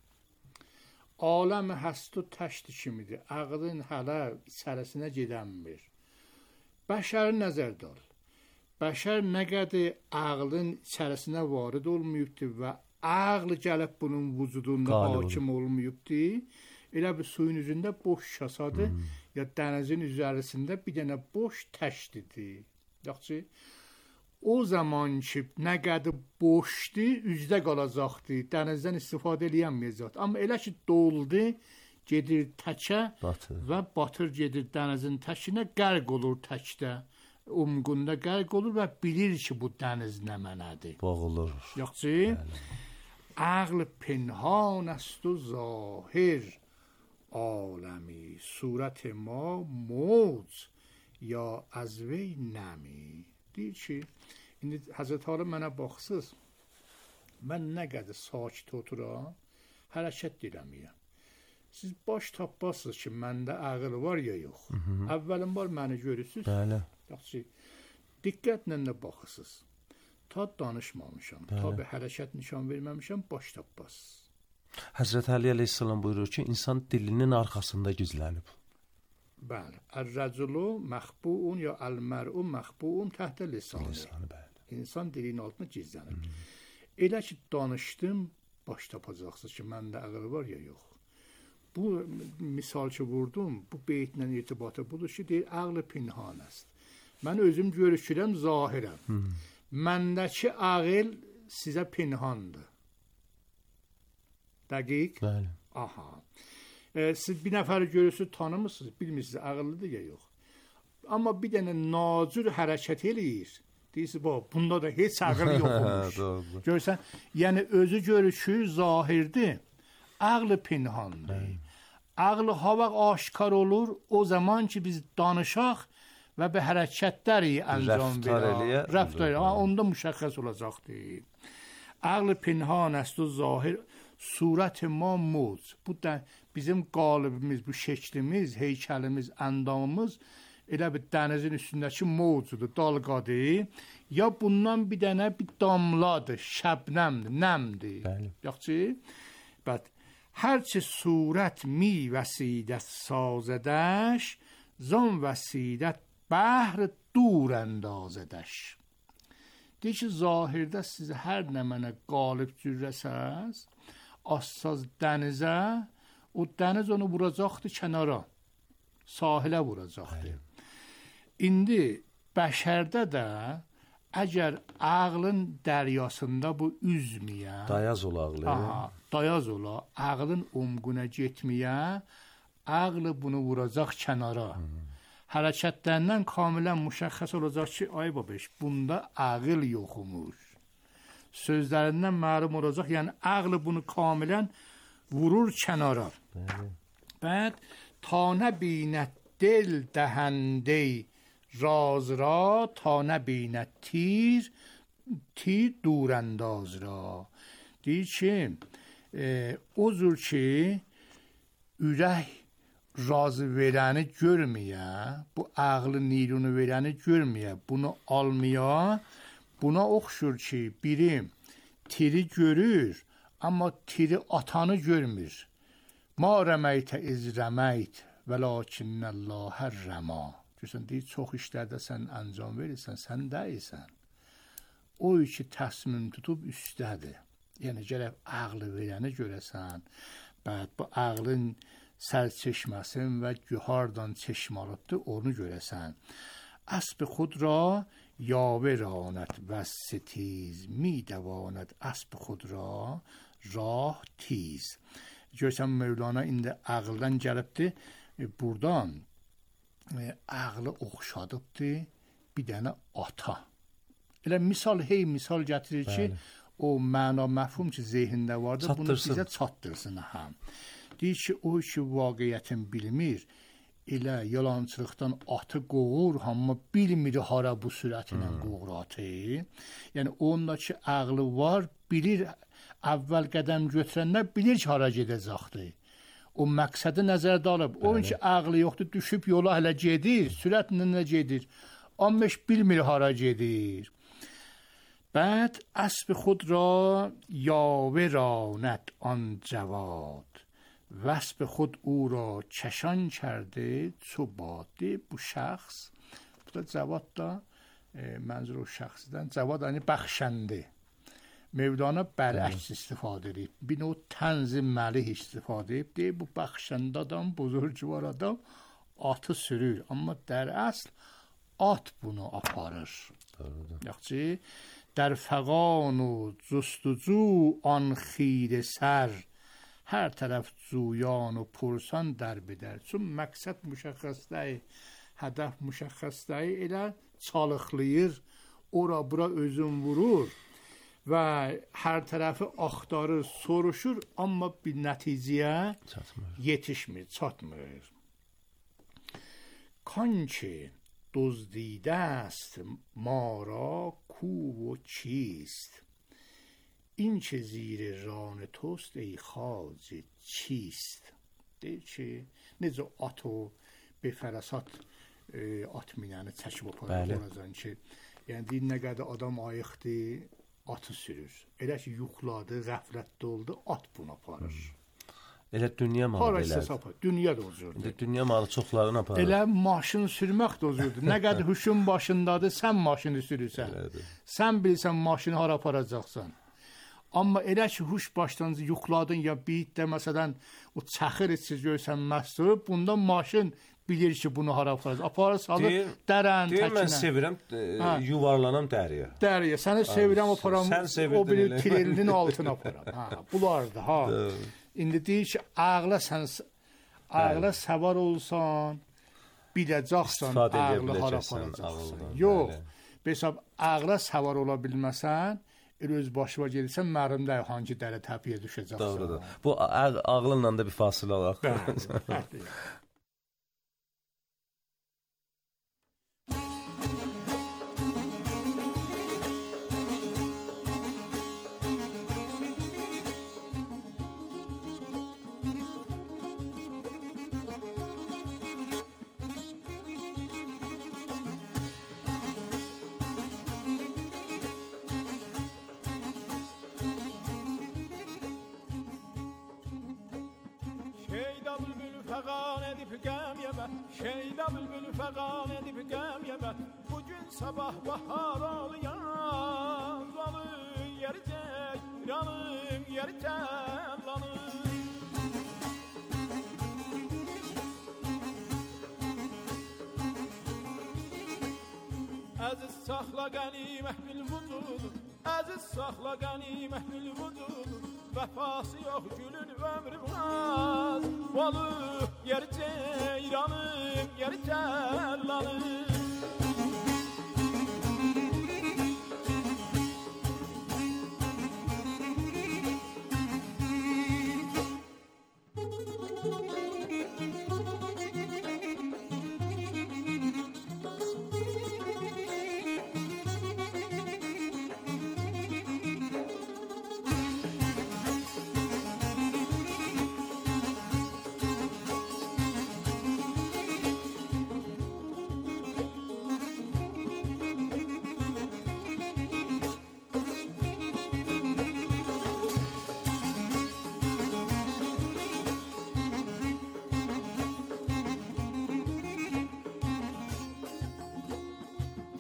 Aləm həst o təşti kimidir. Ağlın hələ içərisinə gedənmir. Bəşəri nəzərdə al. Bəşər nə qədər ağlın içərisinə varid olmayıbdır və ağl gəlib bunun vücudunda hakim olmayıbdır. Elə bir suyun üzündə boş şasadır, hmm. ya dənizin üzərisində bir dənə boş təştidir. Yaxşı, o zaman ki, nə qədər boşdur, üzdə qalacaqdır, dənizdən istifadə eləyənməyəcəkdir. Amma elə ki, doldu, gedir təkə batır. Və batır gedir dənizin təkinə, qərq olur təkdə, umqunda qərq olur və bilir ki, bu dəniz nə mənədir. Boğulur. Yaxşı, ağl pinhan است و ظاهر عالمی صورت ما موج یا از وی نمی. deyir ki, indi Həzrət Ali mənə baxsız, mən nə qədər sakit oturam, hərəkət eləməyəm. Siz baş tapmazsınız ki, məndə ağıl var ya yox. Əvvəlin var məni görürsünüz. Bəli. Yaxşı, diqqətlə də baxırsınız. Ta danışmamışam, ta bir hərəkət nişan verməmişəm, baş tapmazsınız. Həzrət Əli əleyhissalam buyurur ki, insan dilinin arxasında gizlənib. Bəli. Ər-rəculu məxbuun ya əl-mər'u məxbuun təhtə lisanı. İnsan dilinin altında gizlənib. Hmm. Elə ki, danışdım, baş tapacaqsınız ki, məndə ağıl var ya yox. Bu misal ki vurdum, bu beytlə irtibatı budur ki, deyir, ağlı pinhan است. Mən özüm görüşürəm, zahirəm. Hmm. Məndəki ağıl sizə pinhandır. Dəqiq? Bəli. Aha. E, siz bir nəfəri görürsünüz, tanımırsınız, bilmirsiniz, ağıllıdır ya yox. Amma bir dənə nacür hərəkət eləyir. Deyirsiniz, bax, bunda da heç ağıl yoxmuş. Görürsən, yəni özü görüşü zahirdir, ağlı pinhandır. Ağlı hava aşkar olur, o zaman ki biz danışaq və bir hərəkətləri əncam verək. Rəftar eləyə. Onda müşəxəs olacaqdır. Ağlı pinhan است و ظاهر صورت ما موج. Bu da bizim qalibimiz, bu şəklimiz, heykəlimiz, əndamımız elə bir dənizin üstündəki mövcudur, dalqadır. Ya bundan bir dənə bir damladır, şəbnəmdir, nəmdir. Bəli. Yaxşı? Bəd هرچه صورت می وسیدت سازدش زان وسیدت بحر دور اندازدش. deyir ki, zahirdə siz hər nə mənə qalib cürrəsəz, assaz dənizə, o dəniz onu vuracaqdır kənara, sahilə vuracaqdır. İndi bəşərdə də əgər ağlın dəryasında bu üzməyə, dayaz ola ağlı, aha, dayaz ola, ağlın umquna getməyə, ağlı bunu vuracaq kənara. Hmm. Hərəkətlərindən kamilən müşəxəs olacaq ki, ay babeş, bunda ağıl yoxumuş. Sözlərindən məlum olacaq, yəni ağlı bunu kamilən vurur kənara. Bəd, ta nəbinət dil dəhəndey راز را تا نبیند تیر تیر دورانداز را. deyir ki, e, o cür ki ürək razı verəni görməyə, bu ağlı nilunu verəni görməyə, bunu almaya, buna oxşur ki, biri tiri görür, amma tiri atanı görmür. Ma rəməytə iz rəməyt, vəlakinnəllahə rəma. Görürsən, deyir, çox işlərdə sən əncam verirsən, sən deyilsən. O ki, təsmin tutub üstədir. Yəni, gərək ağlı verəni görəsən, bəd bu ağlın sərçeşməsin və gühardan çeşm alıbdır, onu görəsən. Əsb xud ra yavə ranət və setiz, mi dəvanət əsb xud ra rah tiz. Görsən, Mevlana indi ağıldan gəlibdir, e, buradan e, ağlı oxşadıbdır bir dənə ata. Elə misal, hey misal gətirir ki, bəli, o məna məfhum ki, zehində vardır, çatdırsın, bunu bizə çatdırsın. Həm. Deyir ki, o ki, vaqiyyətin bilmir, elə yalançılıqdan atı qoğur, amma bilmir hara bu sürətlə hmm. qoğur atı. Yəni, ondakı ağlı var, bilir, əvvəl qədəm götürənlər bilir ki, hara gedəcəkdir. O məqsədi nəzərdə alıb. O ki, ağlı yoxdur, düşüb yola hələ gedir, sürətlə nə gedir. Amma bilmir hara gedir. Bəd əsb xud را یاوه راند آن جواد وسب خود او را کشان کرده چو باده. Bu şəxs, bu da cavad da e, mənzur o şəxsdən, cavad yəni bəxşəndi. Mevlana bərəks istifadə edib. Bir növ tənzim məlih istifadə edib. Deyir, bu bəxşəndi adam, buzurcuvar adam atı sürür. Amma در اصل at bunu aparır. Yaxçı, در فغان و جستجو آن خیره سر هر طرف جویان و پرسان در بدر. چون məqsəd müşəxxəsdir, hədəf müşəxxəsdir, elə çalıqlayır, ora bura özün vurur və hər tərəfi axtarır, soruşur, amma bir nəticəyə yetişmir, çatmır. Kan ki دزدیده است ما را کو و چیست این چه زیر ران توست ای خواجه چیست. deyir ki, necə at o bir fərasat e, at minəni çəkib aparır oradan ki, yəni deyir, nə qədər adam ayıqdır, atı sürür. Elə ki, yuxladı, qəflətdə oldu, at bunu aparır. Hmm. Elə dünya malı belədir. Dünya da ozurdur. Dünya malı çoxlarını aparır. Elə maşın sürmək də ozurdur. Nə qədər huşun başındadır, sən maşını sürürsən. Elədir. Sən bilirsən maşını hara aparacaqsan. Amma elə ki, huş başdan yuxladın ya bir də məsələn o çəxir içsiz görsən məstur, bunda maşın bilir ki, bunu hara aparacaq. Aparır, salır, dərən, təkinə. Deyir, mən sevirəm, e, yuvarlanam dəriyə. Dəriyə, səni sevirəm, aparam, o bir tirelinin altına aparam. Ha, bulardır, ha. İndi deyir ki, ağla sən, ağla səvar olsan, biləcəksən, ağla hara aparacaqsan. Yox, besab, ağla səvar ola bilməsən, öz başıva gelirsən, mərimdə hangi dərə təpiyə düşəcəksən. Doğrudur. Bu ağlınla da bir fasilə olaq. Bəli, bəli. Şeyda bülbül fegan edip gem yeme bugün sabah bahar ağlayan zalım yercek yanım yerken lanım aziz sakla ganimeh bil vucudu aziz sakla ganimeh bil vucudu vefası yok gülün ömrü vaz valı yer ceyranım yer cellanım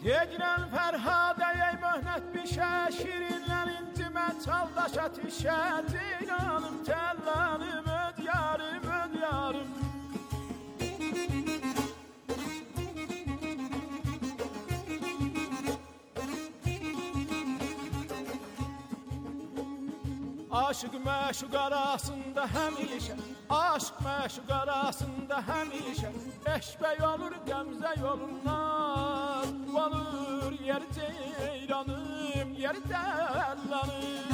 Yeginən Fərhadə ey möhnət bişə, şirinlərin cimə çaldaş atişə, ciganım təllanım, öd yarım, öd yarım. Aşık məşuq arasında həmişə, aşık məşuq arasında həmişə, eşbək olur qəmzə yolundan, olur yer ceyranım, yer dəllanım.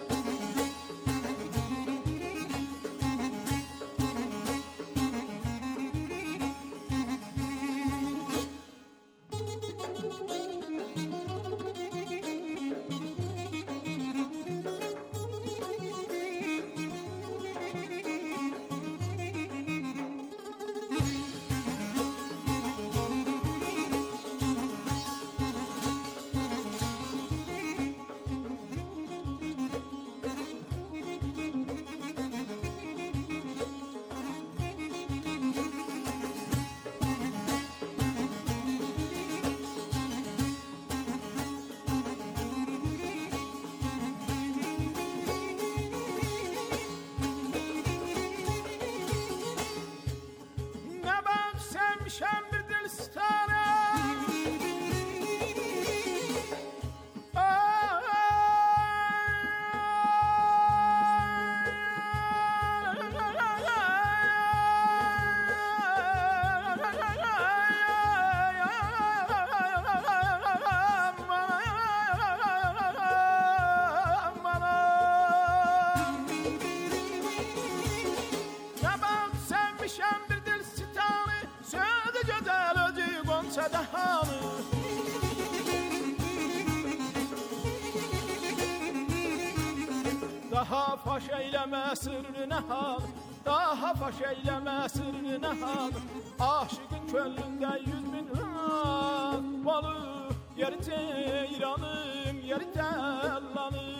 Daha faş eyləmə sırrını hal, daha faş eyləmə sırrını hal, aşıqın könlündə yüz min hal, balı yeri ceyranım, yeri dəllanım.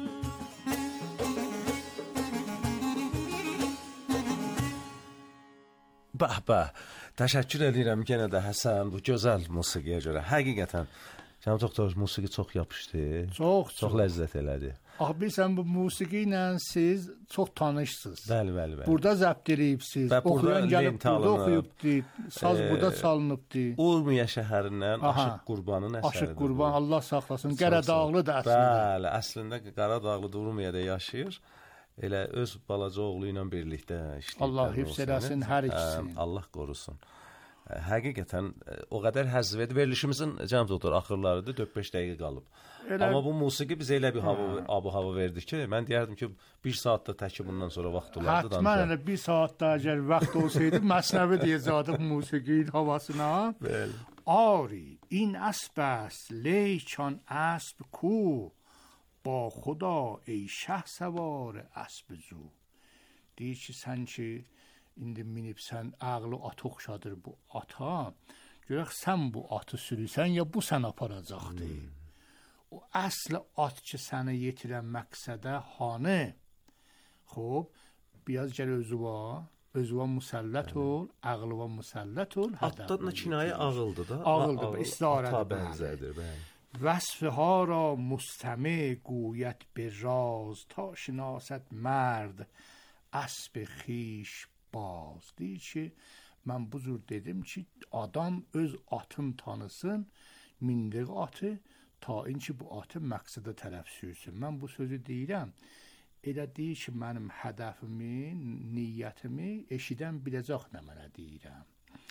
Bəh, bəh, təşəkkür edirəm yenə də Həsən bu gözəl musiqiyə görə. Həqiqətən, cənab doktor, musiqi çox yapışdı, çox, çox ləzzət elədi. Ax, bilsən, bu musiqi ilə siz çox tanışsınız. Bəli, bəli, bəli. Burada zəbt eləyibsiz, oxuyan gəlib burada oxuyubdi, saz e, burada çalınıbdi. Urmiya şəhərindən Aşıq Qurbanın əsəridir. Aşıq Qurban, bu. Allah saxlasın, Qaradağlıdır əslində. Bəli, əslində Qaradağlıdır, Urmiyada yaşayır. Elə öz balaca oğlu ilə birlikdə işləyir. Allah hifz eləsin hər ikisini. Allah qorusun. Həqiqətən o qədər həzz verdi. Verilişimizin cənab doktor axırlarıdır, dörd beş dəqiqə qalıb. Elə... Amma bu musiqi bizə elə bir hava, abu hava verdi ki, mən deyərdim ki, bir saatda təki bundan sonra vaxt olardı. Hətmən elə bir saatda əgər vaxt olsaydı, məsnəvi deyəcəkdim musiqinin havasına. Bəli. Ari, in اسب است لیکن اسب کو با خدا ای شه سوار اسب زو. deyir ki, sən ki indi minibsən, ağlı at oxşadır bu ata. Görək sən bu atı sürürsən ya bu sən aparacaqdır. Hmm. O əsl at ki səni yetirən məqsədə hanı. Xob, biraz gəl özüva, özüva müsəllət ol, ağlıva müsəllət ol. Atdan kinayə ağıldır da. Ağıldır, istiharədir. Ata bənzədir, bəli. وصفها را مستمع گوید به راز تا شناست مرد اسب خیش باز. deyir ki, mən bu cür dedim ki, adam öz atını tanısın, mindiği atı, ta inki bu atı məqsədə tərəf sürsün. Mən bu sözü deyirəm, elə deyir ki, mənim hədəfimi, niyyətimi eşidən biləcək nə mənə deyirəm.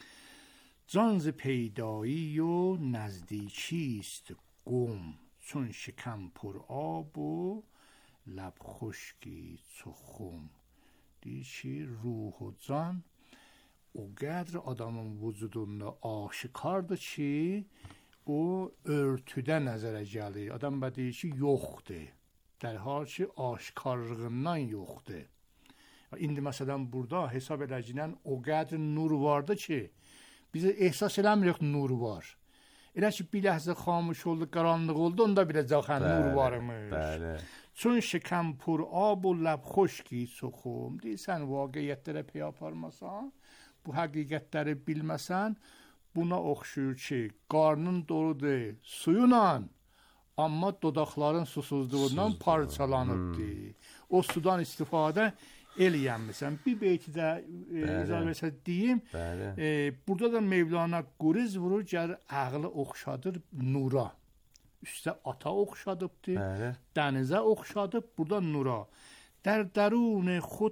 Can ز پیدایی و نزدیکی است گم چون شکم پر آب و لب خشکی چو خم. deyir ki, ruh و can o qədr adamın vücudunda aşikardır ki, o örtüdə nəzərə gəlir. Adam bə deyir ki, yoxdur. Dərhal ki, aşikarlığından yoxdur. İndi məsələn burada hesab edəcəklə o qədr nur vardı ki, bizə ehsas eləmirik nur var. Elə ki, bir ləhzə xamış oldu, qaranlıq oldu, onda biləcək hə, nur varmış. Bəli. Çün şəkəm pur ab و لب خشکی چو خم. deyirsən, vaqiyyətlərə pey aparmasan, bu həqiqətləri bilməsən, buna oxşuyur ki, qarnın doludur suyunla, amma dodaqların susuzluğundan parçalanıbdır. Hmm. O sudan istifadə eləyənmisən. Bir beyti də e, izah deyim. E, burada da Mevlana quriz vurur, gəlir ağlı oxşadır nura. Üstə ata oxşadıbdır, bəli. Dənizə oxşadıb, burada nura. در درون خود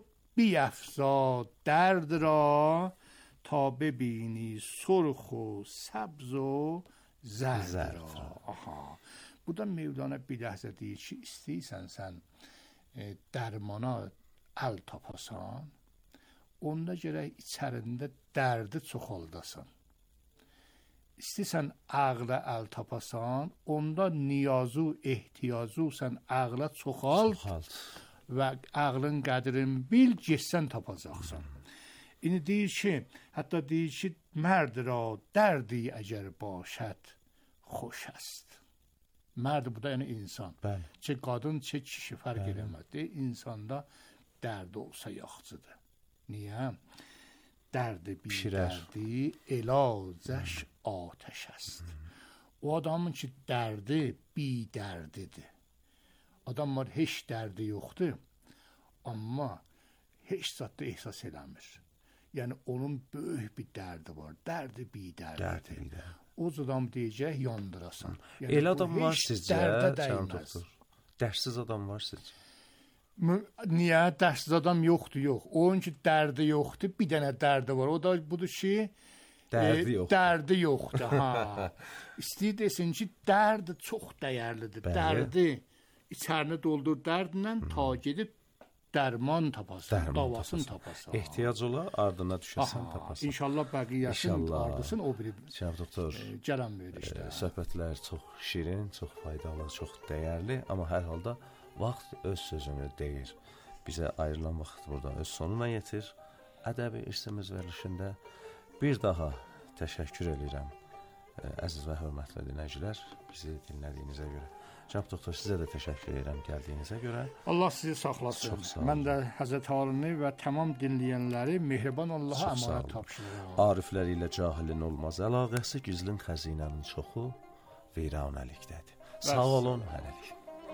بیفزا درد را تا ببینی سرخ و سبز و زرد را. Aha. Bu da Mevlana bir ləhzə deyir ki, istəyirsən sən e, dərmana əl tapasan, onda gərək içərində dərdi çoxaldasan. İstəyirsən ağla əl tapasan, onda niyazu, ehtiyacı sən ağla çoxalt. Çoxalt. Və ağlın qədrin bil, getsən tapacaqsan. İndi deyir ki, hətta deyir ki, mərd ra dərdi əgər başət xoş است. Mərd bu da yəni insan. Bəli. Çə qadın, çə kişi fərq eləməz. Deyir, insanda dərd olsa yaxçıdır. Niyə? Dərdi bir dərdi, elazəş atəş است. O adamın ki, dərdi bir dərdidir. Adam var, heç dərdi yoxdur, amma heç zatda ehsas eləmir. Yəni, onun böyük bir dərdi var. Dərdi bir dərdidir. O adam deyəcək, yandırasan. Yəni, elə adam var sizcə, Can doktor? Dərsiz adam var sizcə? Niyə? Dərsiz adam yoxdur, yox. Onun ki, dərdi yoxdur, bir dənə dərdi var. O da budur ki, dərdi yoxdur. Dərdi yoxdur, ha. İstəyir desin ki, dərdi çox dəyərlidir. Bəli. Dərdi içərini doldur dərdlə ta gedib dərman tapasan, davasını tapasan. Ehtiyac ola, ardına düşəsən, tapasan. İnşallah bəqiyyəsin, ardısın o biri. Cənab doktor, e, gələn verir işte. E, söhbətlər çox şirin, çox faydalı, çox dəyərli, amma hər halda vaxt öz sözünü deyir. Bizə ayrılan vaxt burada öz sonuna yetir. Ədəbi irsimiz verilişində bir daha təşəkkür edirəm. E, əziz və hörmətli dinləyicilər, bizi dinlədiyinizə görə. Cənab doktor, sizə də təşəkkür edirəm gəldiyinizə görə. Allah sizi saxlasın. Mən də Həzrət Halini və tamam dinləyənləri mehriban Allaha əmanət tapşırıram. Ariflər ilə cahilin olmaz əlaqəsi, gizlin xəzinənin çoxu viranəlikdədir. Sağ olun, hələlik.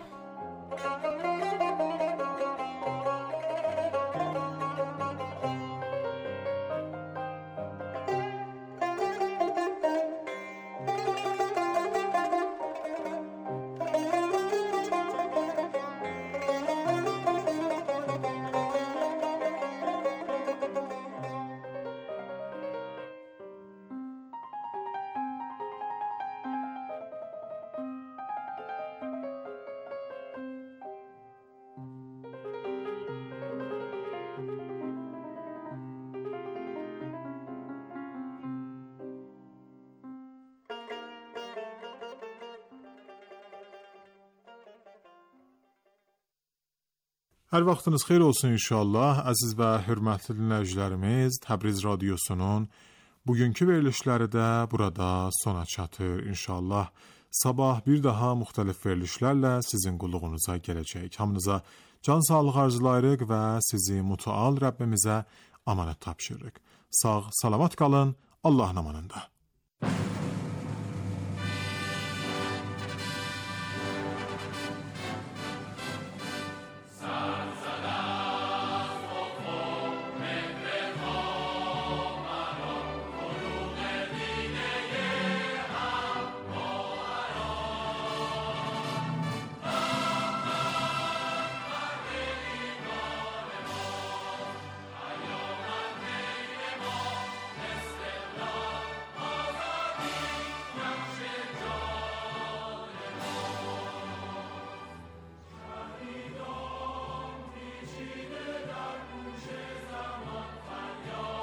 Hər vaxtınız xeyir olsun inşallah. Əziz və hörmətli dinləyicilərimiz, Təbriz radiosunun bugünkü verilişləri də burada sona çatır inşallah. Sabah bir daha müxtəlif verilişlərlə sizin qulluğunuza gələcək. Hamınıza can sağlığı arzulayırıq və sizi mütəal Rəbbimizə amanət tapşırırıq. Sağ, salamat qalın, Allahın amanında.